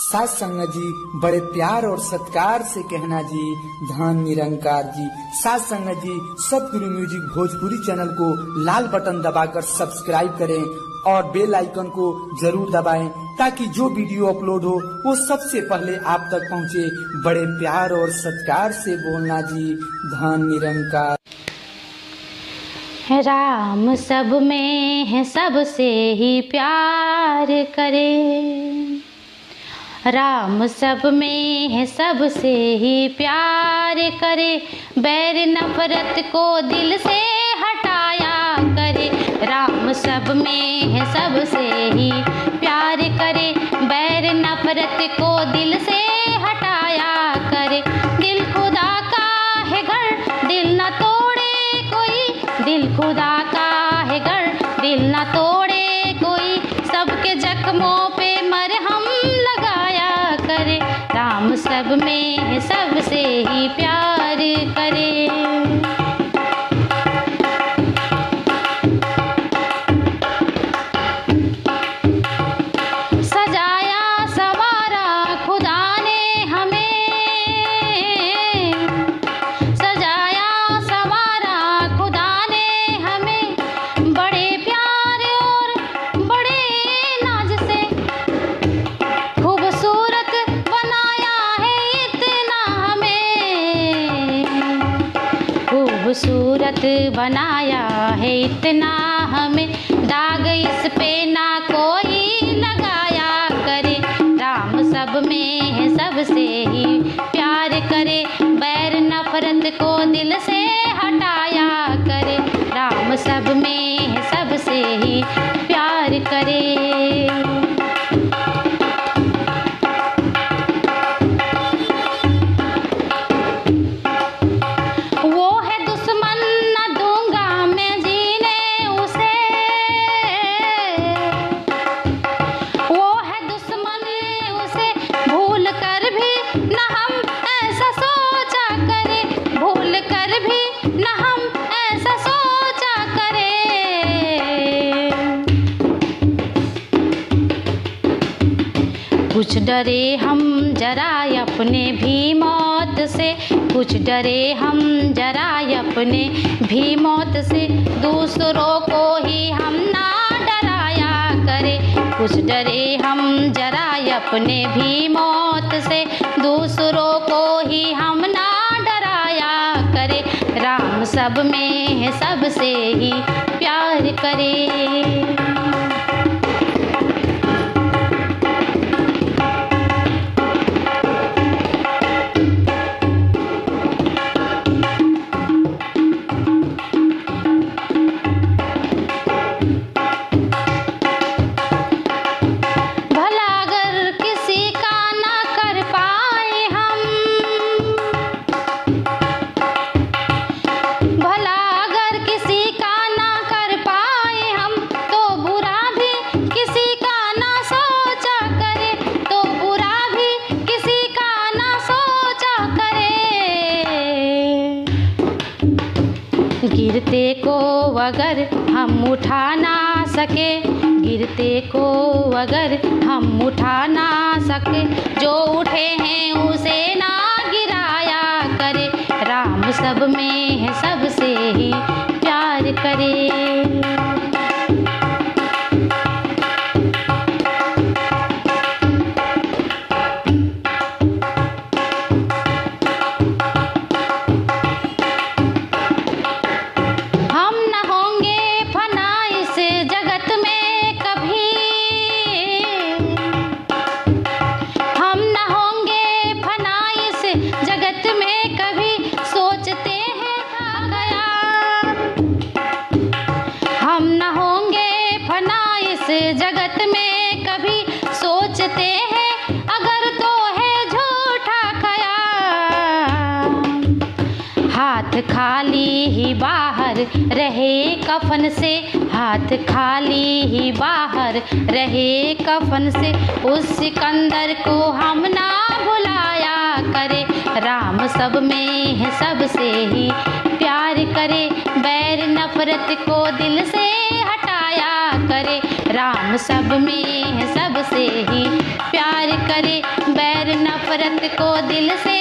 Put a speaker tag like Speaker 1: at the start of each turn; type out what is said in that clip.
Speaker 1: साथ संगत जी बड़े प्यार और सत्कार से कहना जी धन निरंकार जी। साथ संगत जी सतगुरु म्यूजिक भोजपुरी चैनल को लाल बटन दबाकर सब्सक्राइब करें और बेल आइकन को जरूर दबाएं ताकि जो वीडियो अपलोड हो वो सबसे पहले आप तक पहुंचे। बड़े प्यार और सत्कार से बोलना जी धन निरंकार।
Speaker 2: राम सब में है सबसे ही प्यार करे, राम सब में है सबसे ही प्यार करे, बैर नफरत को दिल से हटाया करे। राम सब में है सबसे ही प्यार करे, बैर नफरत को दिल से हटाया करे। दिल खुदा का है घर दिल न तोड़े कोई, दिल खुदा का है घर दिल न तोड़े कोई, सबके जख्मों पे मरहम लगाया करे। राम सब में है सबसे ही प्यार करे। सजाया संवारा खुदा ने हमें, सजाया संवारा खुदा ने हमें, बड़े प्यार और बड़े नाज से खूबसूरत बनाया है इतना हमें, खूबसूरत बनाया है इतना हमें, दाग इस पे ना कोई लगाया करे। राम सब में है सबसे ही प्यार करे, बैर नफरत को दिल से हटाया करे। राम सब में है सबसे ही प्यार करे। वो है दुश्मन न दूंगा मैं जीने उसे, वो है दुश्मन उसे भूल कर भी न हम ऐसा सोचा करे, भूल कर भी न हम ऐसा सोचा करे। कुछ डरे हम जरा अपने भी मौत से, कुछ डरे हम जरा अपने भी मौत से, दूसरों को ही हम ना डराया करे। कुछ डरे हम जरा अपने भी मौत से, दूसरों को ही हम ना डराया करे। राम सब में है सबसे ही प्यार करे। गिरते को अगर हम उठा ना सके, गिरते को अगर हम उठा ना सके, जो उठे हैं उसे ना गिराया करे। राम सब में है सबसे ही प्यार करे। जगत में कभी सोचते हैं अगर तो है झूठा ख्याल, हाथ खाली ही बाहर रहे कफन से, हाथ खाली ही बाहर रहे कफन से, उस सिकंदर को हम ना भुलाया करे। राम सब में है सबसे ही प्यार करे, बैर नफरत को दिल से हटाया करे। राम सब में है सबसे ही प्यार करे, बैर नफरत को दिल से